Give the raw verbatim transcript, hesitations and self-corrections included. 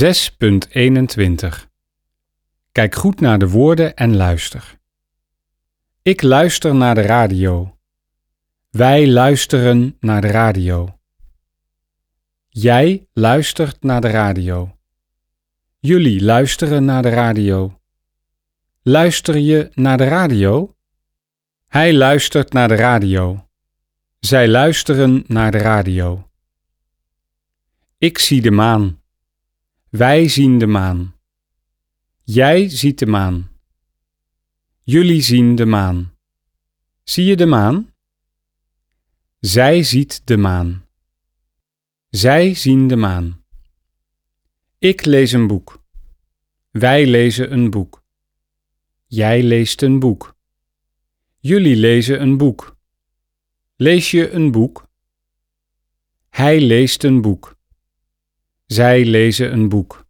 zes punt eenentwintig. Kijk goed naar de woorden en luister. Ik luister naar de radio. Wij luisteren naar de radio. Jij luistert naar de radio. Jullie luisteren naar de radio. Luister je naar de radio? Hij luistert naar de radio. Zij luisteren naar de radio. Ik zie de maan. Wij zien de maan. Jij ziet de maan. Jullie zien de maan. Zie je de maan? Zij ziet de maan. Zij zien de maan. Ik lees een boek. Wij lezen een boek. Jij leest een boek. Jullie lezen een boek. Lees je een boek? Hij leest een boek. Zij lezen een boek.